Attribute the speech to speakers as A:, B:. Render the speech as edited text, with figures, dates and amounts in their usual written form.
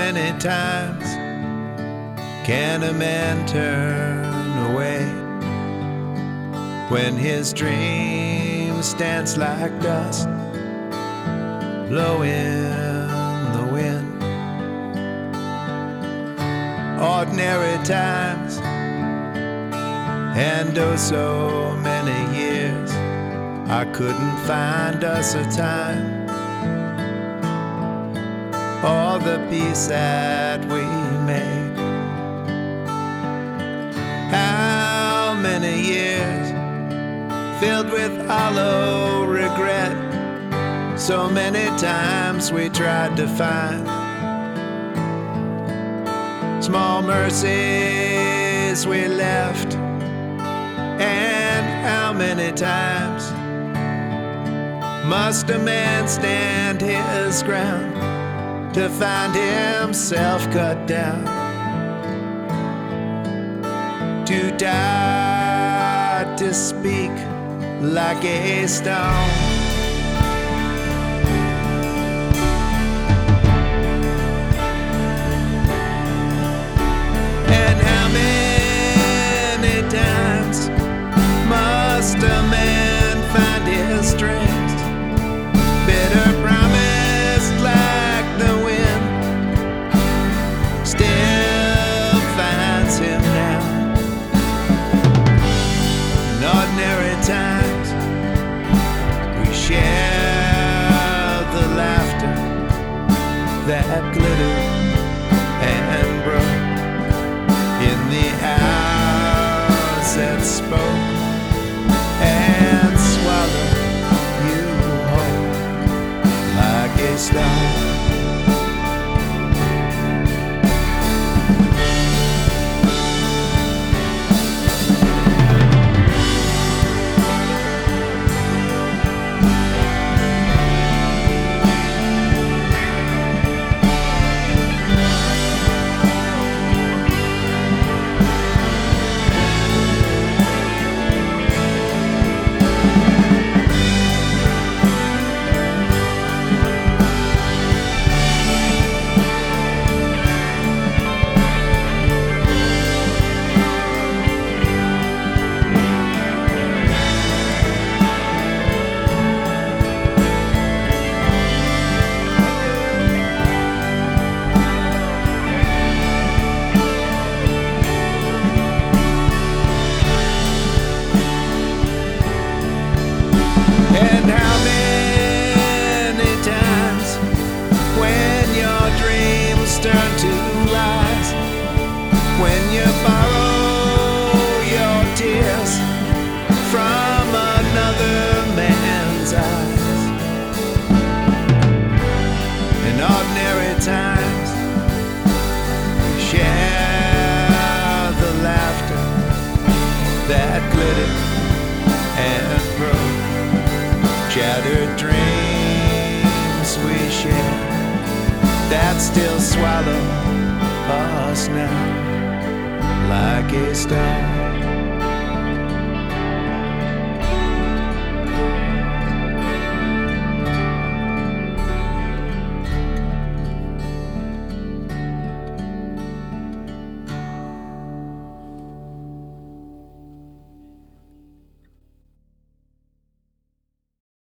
A: many times can a man turn away when his dream stands like dust blowing the wind? Ordinary times and oh so many years, I couldn't find us a time or the peace that we made. How many years filled with hollow regret, so many times we tried to find small mercies we left. And how many times must a man stand his ground to find himself cut down, too tired to speak like a stone? And how many times must a man find his strength, bitter promised like the wind, still finds him now? In ordinary times we share the laughter that glittered and broke in the hours that spoke and swallow you whole like a stone. And how many times when your dreams turn to lies, when you borrow your tears from another man's eyes? In ordinary times share the laughter that glittered and broke, shattered dreams we share that still swallow us now like a stone.